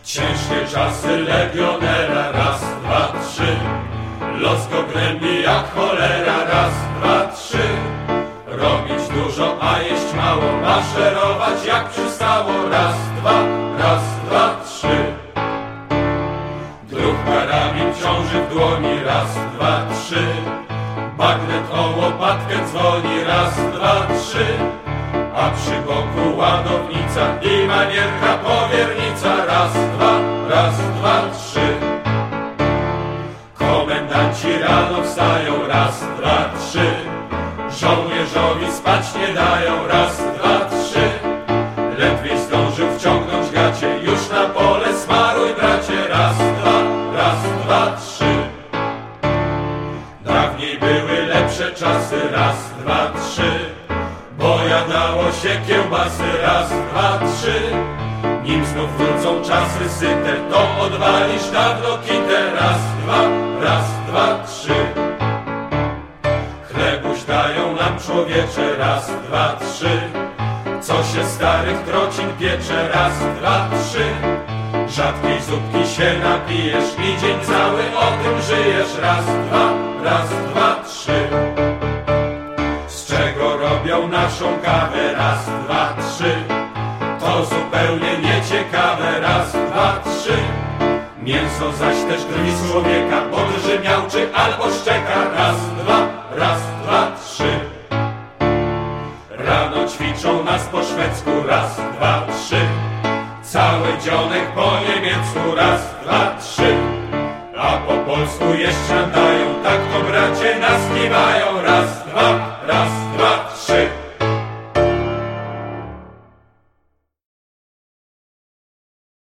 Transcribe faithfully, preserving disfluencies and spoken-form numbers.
Ciężkie czasy legionera, raz, dwa, trzy. Los go gnębi jak cholera, raz, dwa, trzy. Robić dużo, a jeść mało, maszerować jak przystało, raz, dwa, raz, dwa, trzy. Druh karabin ciąży w dłoni, raz, dwa, trzy. Bagnet o łopatkę dzwoni, raz, dwa, trzy. A przy boku ładownica i manierka powiernica, raz, dwa, raz, dwa, trzy. Komendanci rano wstają, raz, dwa, trzy. Żołnierzowi spać nie dają, raz, dwa, trzy. Ledwie zdążył wciągnąć gacie, już na pole smaruj bracie, raz, dwa, raz, dwa, trzy. Dawniej były lepsze czasy, raz, dwa, trzy. Bo jadało się kiełbasy, raz, dwa, trzy. Nim znów wrócą czasy syte, to odwalisz dawno kitę, raz, dwa, raz, dwa, trzy. Chlebuś dają nam człowiecze, raz, dwa, trzy. Co się starych trocin piecze, raz, dwa, trzy. Rzadkiej zupki się napijesz i dzień cały o tym żyjesz, raz, dwa, raz, dwa, trzy. Z czego robią naszą kawę, raz, dwa, trzy. To zupełnie nieciekawe, raz, dwa, trzy. Mięso zaś też drwi z człowieka, podrży miałczy albo szczeka, raz, dwa, raz, dwa, trzy. Rano ćwiczą nas po szwedzku, raz, dwa, trzy. Cały dzionek po niemiecku, raz, dwa, trzy. A po polsku jeszcze dają, tak to bracie nas kiwają, raz, dwa, raz, dwa, trzy.